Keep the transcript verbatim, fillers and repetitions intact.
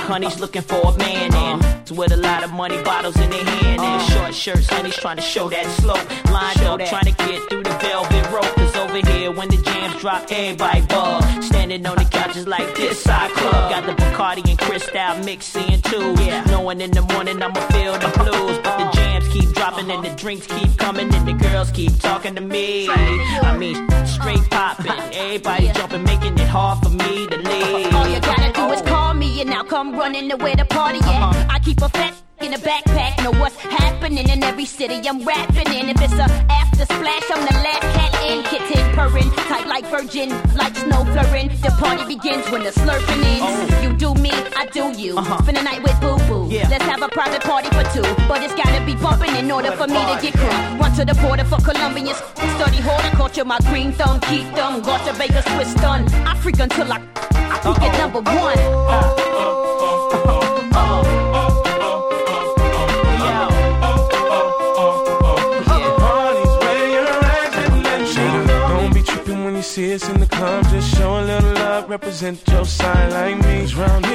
honeys looking for a man in. With a lot of money bottles in their hand and short shirts, honeys trying to show that slope. Lined up, trying to get through the velvet rope. Cause over here, when the jams drop, everybody bug. Standing on the couches like this side club. Got the Bacardi and Cristal mixing too. Yeah. Knowing in the morning I'ma feel the blues. But the jams keep dropping and the drinks keep coming and the girls keep talking to me. I mean, straight popping. Everybody jumping, making it hard for me to leave. All you gotta do is call me and I'll come running to where the party at. I keep a fat in a backpack, know what's happening in every city I'm rapping in. If it's a after splash, I'm the last cat in. Kitten purring, tight like virgin, like snow flurring. The party begins when the slurping ends. Oh. You do me, I do you. Uh-huh. Spend the night with Boo Boo. Yeah. Let's have a private party for two, but it's gotta be bumping in order for me to get cool. Run to the border for Colombians, study horticulture, my green thumb, keep them. Got to Vegas, Swiss done. I freak until I, I freak at number one. Uh, uh, uh, See us in the club, just show a little love, represent your side like me. Cause round